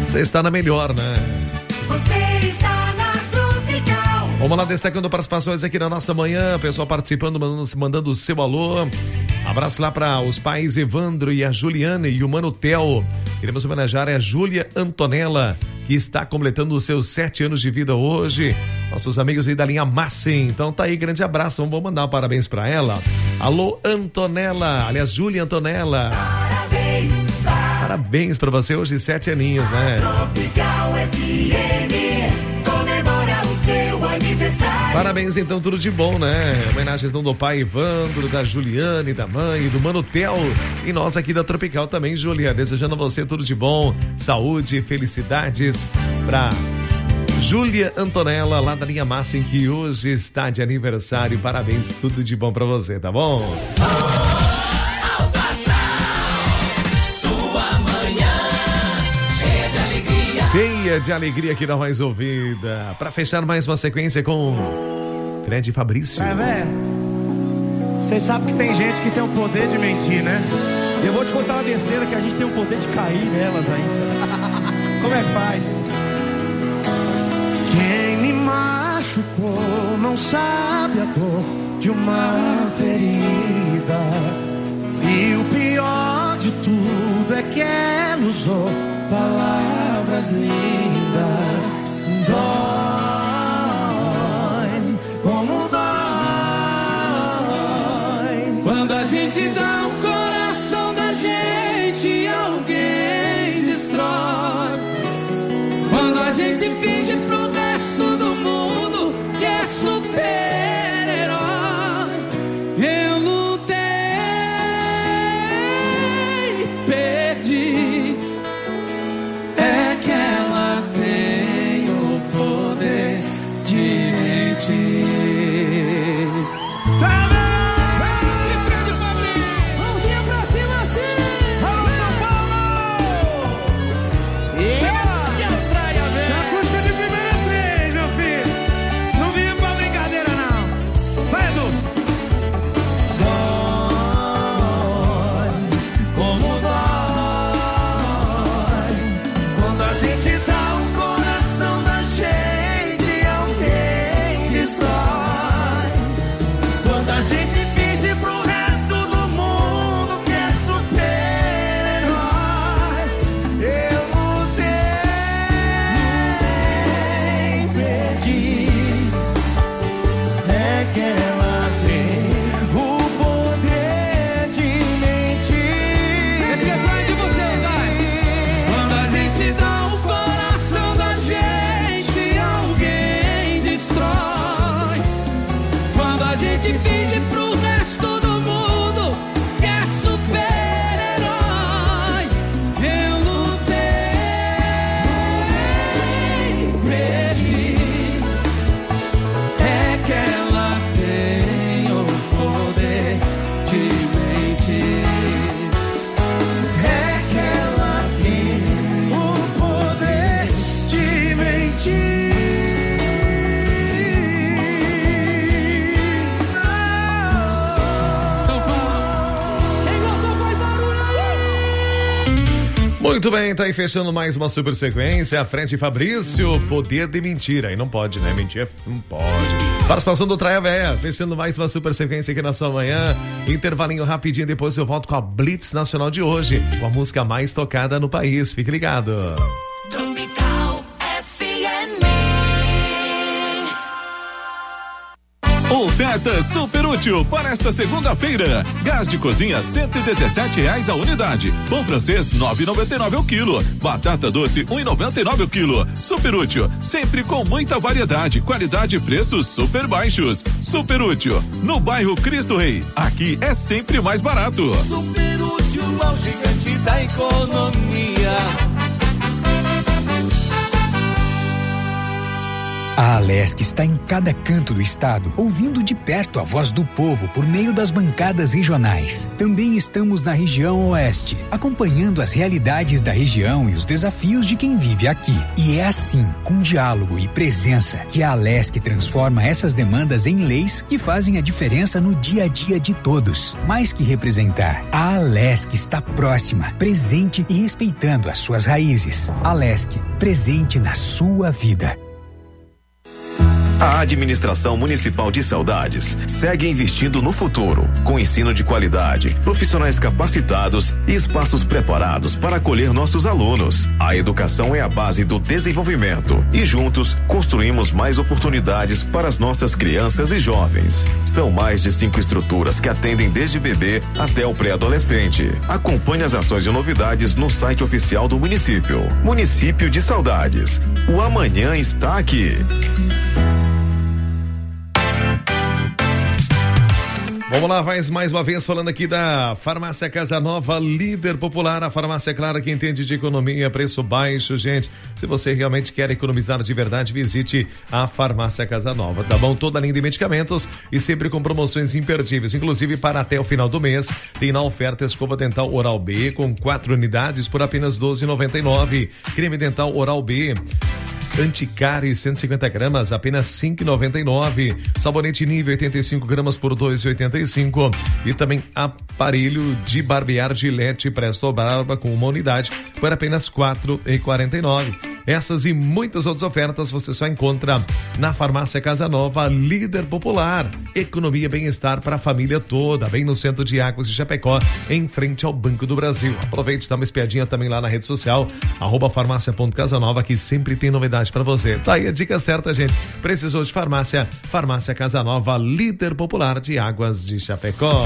Você está na melhor, né? Você está na Tropical. Vamos lá, destacando participações aqui na nossa manhã. Pessoal participando, mandando, mandando o seu alô. Abraço lá para os pais Evandro e a Juliane e o Mano Theo. Queremos homenagear a Júlia Antonella, que está completando os seus sete anos de vida hoje. Nossos amigos aí da linha Massem. Então tá aí, grande abraço. Vamos mandar um parabéns para ela. Alô, Antonella. Aliás, Júlia Antonella. Parabéns. Parabéns para você hoje, sete aninhos, né? Tropical F M comemora o seu aniversário. Parabéns, então, tudo de bom, né? Homenagens do pai Evandro, da Juliane, da mãe, do Mano Theo e nós aqui da Tropical também, Júlia. Desejando a você tudo de bom, saúde e felicidades pra Júlia Antonella, lá da linha Massem, que hoje está de aniversário. Parabéns, tudo de bom pra você, tá bom? Cheia de alegria aqui na Mais Ouvida. Pra fechar mais uma sequência com Fred e Fabrício. É, velho. Vocês sabem que tem gente que tem o poder de mentir, né? Eu vou te contar uma besteira que a gente tem o poder de cair nelas ainda. Como é que faz? Quem me machucou não sabe a dor de uma ferida. E o pior de tudo é que ela usou palavras lindas. Dói, como dói quando a gente dá o coração da gente e alguém destrói. Quando a gente finge pro resto do mundo que é super-herói. Eu lutei, perdi. É que ela tem o poder de mentir. Muito bem, tá aí fechando mais uma super sequência. Frente Fabrício, poder de mentira. Aí não pode, né? Mentir não pode. Participação do Traia Véia, fechando mais uma super sequência aqui na sua manhã. Intervalinho rapidinho, depois eu volto com a Blitz Nacional de hoje, com a música mais tocada no país. Fique ligado. Tropical F M. Oferta super útil para esta segunda-feira. Gás de cozinha cento e dezessete reais a unidade. Pão francês nove e noventa e nove o quilo. Batata doce um e noventa e nove o quilo. Super útil, sempre com muita variedade, qualidade e preços super baixos. Super útil, no bairro Cristo Rei. Aqui é sempre mais barato. Super útil, mão gigante da economia. A Alesc está em cada canto do estado, ouvindo de perto a voz do povo por meio das bancadas regionais. Também estamos na região oeste, acompanhando as realidades da região e os desafios de quem vive aqui. E é assim, com diálogo e presença, que a Alesc transforma essas demandas em leis que fazem a diferença no dia a dia de todos. Mais que representar, a Alesc está próxima, presente e respeitando as suas raízes. Alesc, presente na sua vida. A Administração Municipal de Saudades segue investindo no futuro, com ensino de qualidade, profissionais capacitados e espaços preparados para acolher nossos alunos. A educação é a base do desenvolvimento e juntos construímos mais oportunidades para as nossas crianças e jovens. São mais de cinco estruturas que atendem desde bebê até o pré-adolescente. Acompanhe as ações e novidades no site oficial do município. Município de Saudades. O amanhã está aqui. Vamos lá, mais, mais uma vez falando aqui da Farmácia Casa Nova, líder popular, a farmácia clara que entende de economia, preço baixo, gente. Se você realmente quer economizar de verdade, visite a Farmácia Casa Nova, tá bom? Toda a linha de medicamentos e sempre com promoções imperdíveis, inclusive para até o final do mês, tem na oferta escova dental Oral B com quatro unidades por apenas doze reais e noventa e nove centavos. Creme dental Oral B Anticari cento e cinquenta gramas, apenas cinco reais e noventa e nove centavos. Sabonete Nível oitenta e cinco gramas por dois reais e oitenta e cinco centavos. E também aparelho de barbear Gillette Presto Barba com uma unidade por apenas quatro reais e quarenta e nove centavos. Essas e muitas outras ofertas você só encontra na Farmácia Casa Nova, líder popular. Economia e bem-estar para a família toda, bem no centro de Águas de Chapecó, em frente ao Banco do Brasil. Aproveite e dá uma espiadinha também lá na rede social, arroba farmácia ponto casa nova, que sempre tem novidade para você. Tá aí a dica certa, gente. Precisou de farmácia? Farmácia Casa Nova, líder popular de Águas de Chapecó.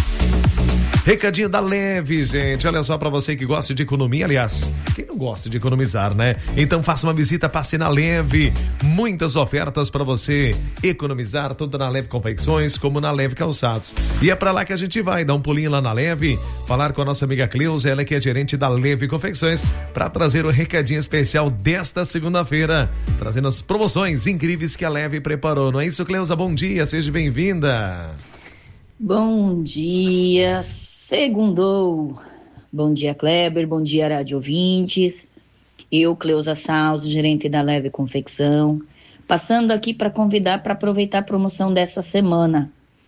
Recadinho da Leve, gente. Olha só, para você que gosta de economia, aliás, quem não gosta de economizar, né? Então faça uma visita, passe na Leve. Muitas ofertas para você economizar, tanto na Leve Confecções como na Leve Calçados. E é para lá que a gente vai, dar um pulinho lá na Leve, falar com a nossa amiga Cleusa, ela que é gerente da Leve Confecções, para trazer o recadinho especial desta segunda-feira, trazendo as promoções incríveis que a Leve preparou. Não é isso, Cleusa? Bom dia, seja bem-vinda. Bom dia, segundou. Bom dia, Kleber, bom dia, rádio ouvintes. Eu, Cleusa Salles, gerente da Leve Confecção, passando aqui para convidar para aproveitar a promoção dessa semana.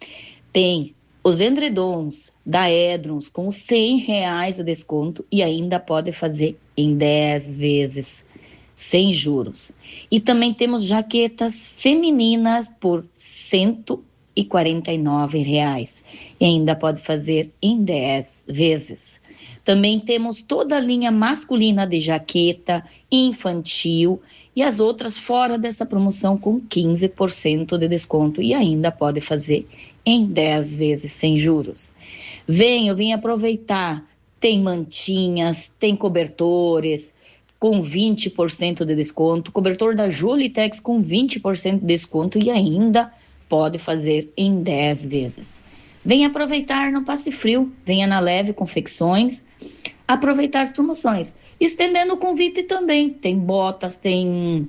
Tem os edredons da Edrons com cem reais de desconto e ainda pode fazer em dez vezes, sem juros. E também temos jaquetas femininas por cento e quarenta e nove reais e ainda pode fazer em dez vezes. Também temos toda a linha masculina de jaqueta, infantil e as outras fora dessa promoção com quinze por cento de desconto e ainda pode fazer em dez vezes sem juros. Venha, vem aproveitar. Tem mantinhas, tem cobertores com vinte por cento de desconto, cobertor da Julitex com vinte por cento de desconto e ainda pode fazer em dez vezes. Venha aproveitar no Passe Frio, venha na Leve Confecções, aproveitar as promoções. Estendendo o convite também, tem botas, tem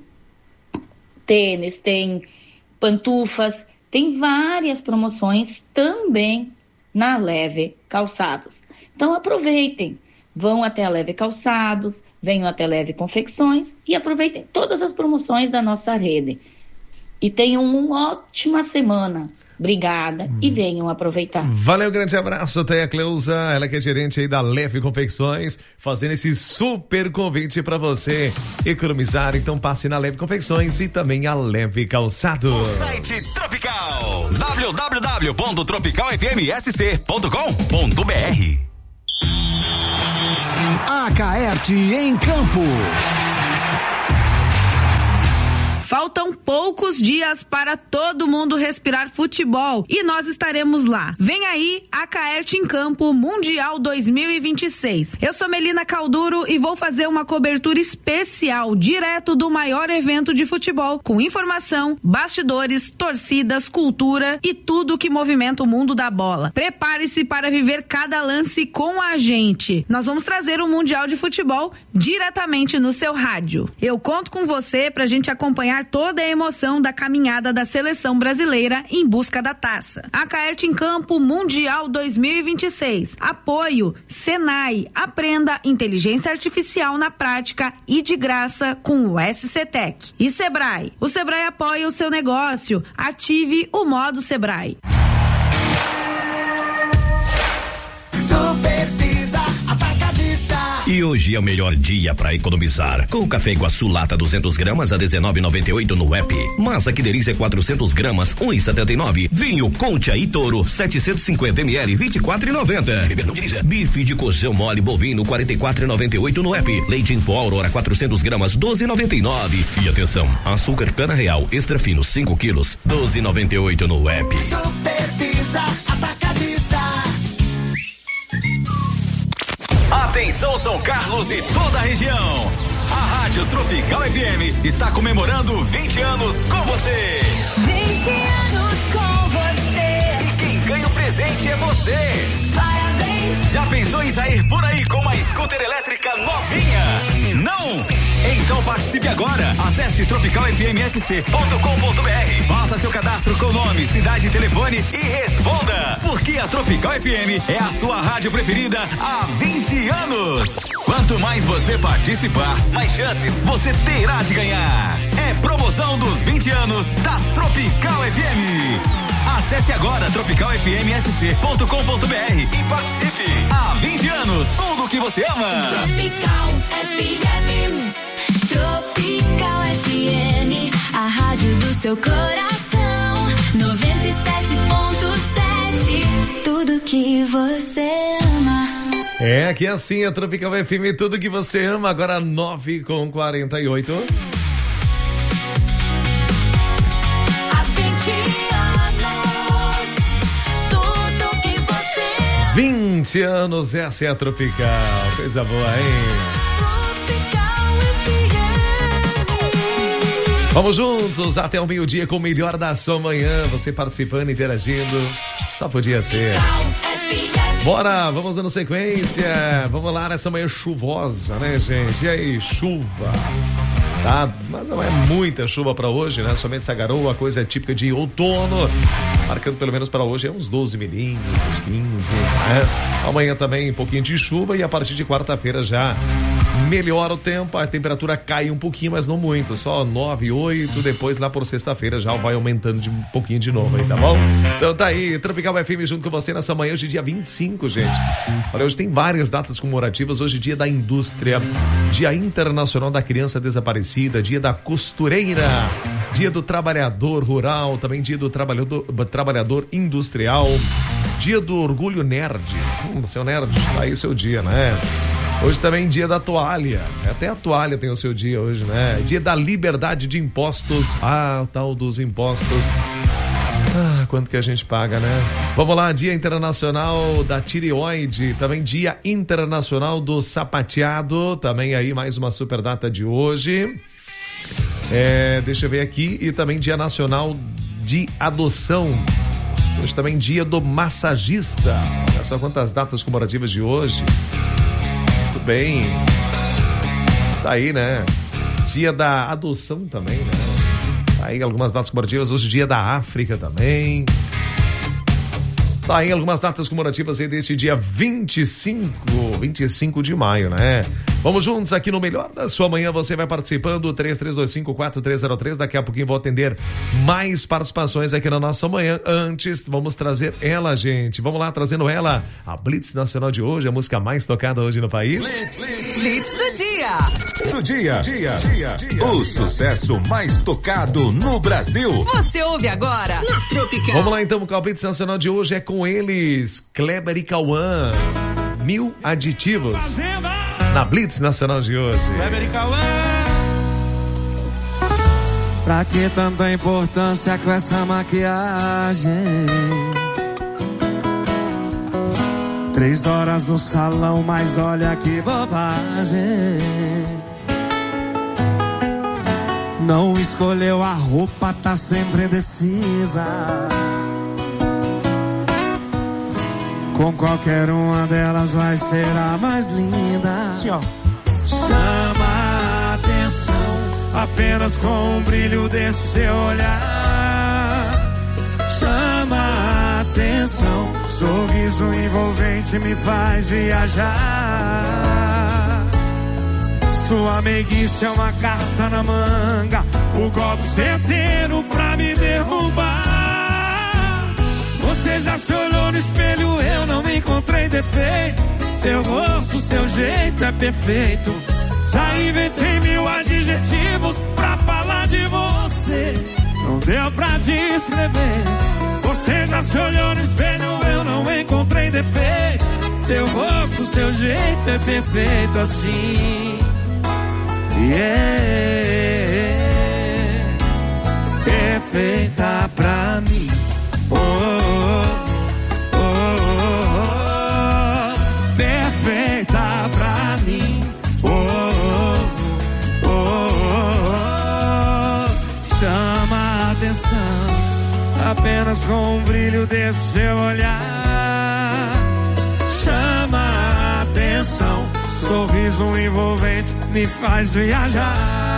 tênis, tem pantufas, tem várias promoções também na Leve Calçados. Então aproveitem, vão até a Leve Calçados, venham até a Leve Confecções e aproveitem todas as promoções da nossa rede. E tenham uma ótima semana. Obrigada e venham aproveitar. Valeu, grande abraço, até a Cleusa, ela que é gerente aí da Leve Confecções, fazendo esse super convite para você economizar. Então passe na Leve Confecções e também a Leve Calçado. O site Tropical, w w w ponto tropical f m s c ponto com ponto b r. Acaerte em Campo. Faltam poucos dias para todo mundo respirar futebol e nós estaremos lá. Vem aí a Acaerte em Campo Mundial dois mil e vinte e seis. Eu sou Melina Calduro e vou fazer uma cobertura especial direto do maior evento de futebol, com informação, bastidores, torcidas, cultura e tudo que movimenta o mundo da bola. Prepare-se para viver cada lance com a gente. Nós vamos trazer o Mundial de Futebol diretamente no seu rádio. Eu conto com você pra gente acompanhar toda a emoção da caminhada da seleção brasileira em busca da taça. A Caerte em Campo Mundial dois mil e vinte e seis. Apoio Senai. Aprenda inteligência artificial na prática e de graça com o S C Tech. E Sebrae. O Sebrae apoia o seu negócio. Ative o modo Sebrae. Super Pisa Atacadista. E hoje é o melhor dia para economizar. Com o café Iguaçu lata duzentos gramas a dezenove e noventa e oito no app. Massa que delícia quatrocentos gramas um e setenta e nove. Vinho Conte e Toro setecentos e cinquenta mililitros vinte e quatro e noventa. Bife de coxão mole bovino quarenta e quatro e noventa e oito no app. Leite em pó Aurora quatrocentos gramas doze e noventa e nove. E atenção, açúcar cana real extra fino cinco quilos doze e noventa e oito no app. Super Pisa Atacadista. Atenção São Carlos e toda a região. A Rádio Tropical F M está comemorando vinte anos com você. vinte anos com você. E quem ganha o presente é você. Parabéns. Já pensou em sair por aí com uma scooter elétrica novinha? Não? Então participe agora. Acesse tropical f m s c ponto com ponto b r. Faça seu cadastro com nome, cidade e telefone e responda. Porque a Tropical F M é a sua rádio preferida há vinte anos. Quanto mais você participar, mais chances você terá de ganhar. É promoção dos vinte anos da Tropical F M. Acesse agora tropical f m s c ponto com ponto b r e participe. Há vinte anos, tudo o que você ama. Tropical F M. Tropical F M, a rádio do seu coração. noventa e sete ponto sete, tudo que você ama. É, aqui é assim, a Tropical F M, tudo que você ama, agora nove com quarenta e oito. Há vinte anos, tudo que você ama. vinte anos, essa é a Tropical, coisa boa, hein? Vamos juntos até o meio-dia com o melhor da sua manhã, você participando, interagindo, só podia ser. Bora, vamos dando sequência, vamos lá nessa manhã chuvosa, né, gente? E aí, chuva, tá? Mas não é muita chuva para hoje, né? Somente essa garoa, coisa típica de outono, marcando pelo menos para hoje é uns doze milímetros, quinze, né? Amanhã também um pouquinho de chuva e a partir de quarta-feira já melhora o tempo, a temperatura cai um pouquinho, mas não muito, só nove, oito, depois lá por sexta-feira já vai aumentando de um pouquinho de novo aí, tá bom? Então tá aí, Tropical F M junto com você nessa manhã, hoje dia vinte e cinco, gente. Olha, hoje tem várias datas comemorativas, hoje dia da indústria, dia internacional da criança desaparecida, dia da costureira, dia do trabalhador rural, também dia do trabalhador, trabalhador industrial, dia do orgulho nerd, hum, seu nerd, tá aí seu dia, né? Hoje também dia da toalha, até a toalha tem o seu dia hoje, né? Dia da liberdade de impostos, ah, o tal dos impostos, ah, quanto que a gente paga, né? Vamos lá, dia internacional da tireoide, também dia internacional do sapateado, também aí mais uma super data de hoje, é, deixa eu ver aqui, e também dia nacional de adoção, hoje também dia do massagista, olha só quantas datas comemorativas de hoje. Muito bem, tá aí, né? Dia da adoção também, né? Tá aí algumas datas comemorativas, hoje dia da África também. Tá aí algumas datas comemorativas aí deste dia vinte e cinco de maio, né? Vamos juntos aqui no melhor da sua manhã, você vai participando, três três dois cinco quatro três zero três, daqui a pouquinho vou atender mais participações aqui na nossa manhã. Antes, vamos trazer ela, gente, vamos lá, trazendo ela, a Blitz Nacional de hoje, a música mais tocada hoje no país. Blitz, Blitz, Blitz do dia. Do dia, dia, dia, dia. O sucesso mais tocado no Brasil. Você ouve agora na Tropical. Vamos lá então, com a Blitz Nacional de hoje é com eles, Kleber e Cauã, Mil Aditivos. Fazenda. Na Blitz Nacional de hoje. Kleber e Cauã. Pra que tanta importância com essa maquiagem? Três horas no salão, mas olha que bobagem. Não escolheu a roupa, tá sempre indecisa. Com qualquer uma delas vai ser a mais linda. Sim, ó. Chama a atenção apenas com o brilho desse seu olhar. Chama a atenção, sorriso envolvente me faz viajar. Sua meiguice é uma carta na manga, o golpe certeiro pra me derrubar. Você já se olhou no espelho, eu não encontrei defeito. Seu rosto, seu jeito é perfeito. Já inventei mil adjetivos pra falar de você, não deu pra descrever. Você já se olhou no espelho, eu não encontrei defeito. Seu rosto, seu jeito é perfeito assim. Yeah, perfeita pra mim. Oh, oh, oh, oh, perfeita pra mim. Oh, oh, oh, oh, chama a atenção, apenas com o brilho desse seu olhar. Chama a atenção, sorriso envolvente me faz viajar.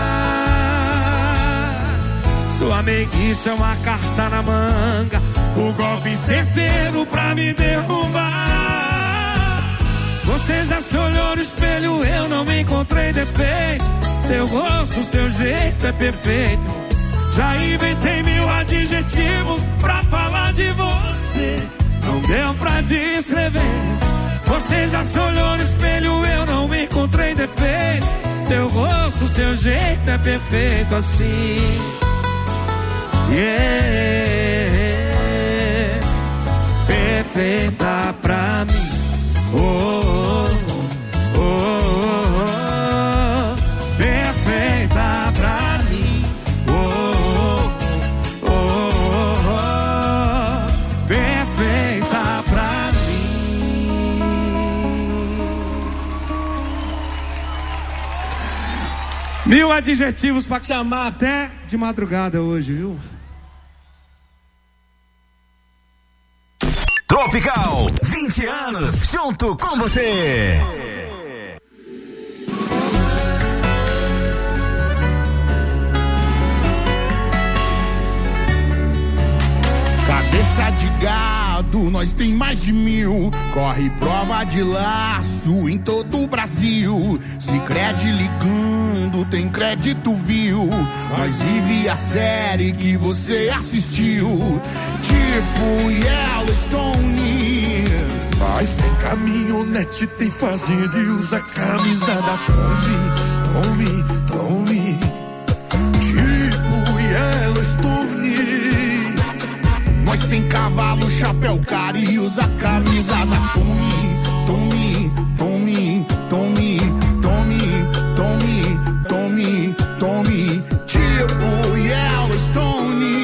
Sua meiguice é uma carta na manga, o golpe certeiro pra me derrubar. Você já se olhou no espelho, eu não me encontrei defeito. Seu rosto, seu jeito é perfeito. Já inventei mil adjetivos pra falar de você, não deu pra descrever. Você já se olhou no espelho, eu não me encontrei defeito. Seu rosto, seu jeito é perfeito assim. Yeah, perfeita pra mim. Oh, oh, oh, oh, oh, perfeita pra mim. Oh, oh, oh, oh, perfeita pra mim. Mil adjetivos pra te chamar até de madrugada hoje, viu? Tropical, vinte anos, junto com você. Cabeça de gado, nós tem mais de mil. Corre prova de laço em todo o Brasil. Sicredi ligando, tem crédito, viu? Nós vive a série que você assistiu, tipo Yellowstone. Nós tem caminhonete, tem fazenda e usa camisa da Tommy, Tommy, Tommy. Tipo Yellowstone. Nós tem cavalo, chapéu caro e usa camisa da Tommy, Tommy, Tommy, Tommy, Tommy, Tommy, Tommy, Tommy, tipo Yellowstone.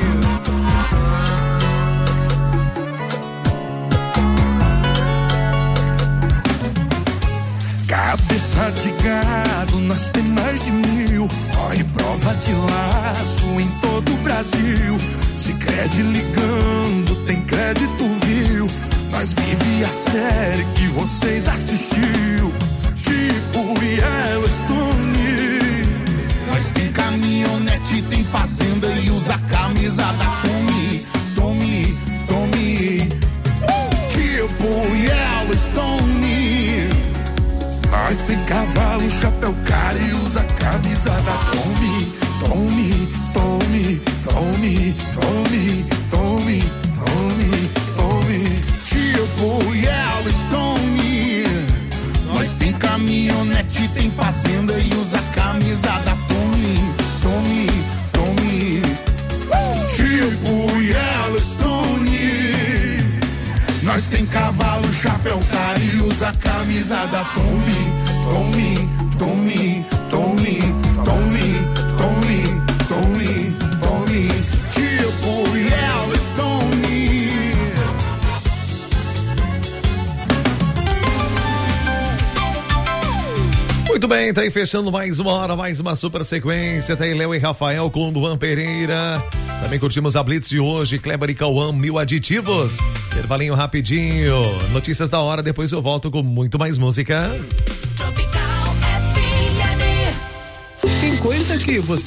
Cabeça de gado, nós tem mais de mil. Corre prova de laço em todo o Brasil. Sicredi ligando, tem crédito, viu? Nós vive a série que vocês assistiu, tipo Yellowstone. Nós tem caminhonete, tem fazenda e usa camisa da Tommy, Tommy, Tommy, tipo Yellowstone. Nós tem cavalo, chapéu caro e usa camisa da Tommy, Tommy, Tommy, Tommy, Tommy, Tommy, Tommy, Tommy, tipo Yellowstone. Nós tem caminhonete, tem fazenda e usa camisa da Tommy, Tommy, Tommy, tipo Yellowstone. Nós tem cavalo, chapéu caro e usa camisa da Tommy, Tommy, Tommy, Tommy, Tommy, Tommy, Tommy, Tommy, tipo Yellowstone. Muito bem, tá aí fechando mais uma hora, mais uma super sequência. Tá aí Léo e Rafael com Duan Pereira. Também curtimos a Blitz de hoje, Kleber e Cauã, mil aditivos. Intervalinho rapidinho, notícias da hora, depois eu volto com muito mais música. Tropical F M. Tem coisa coisa que você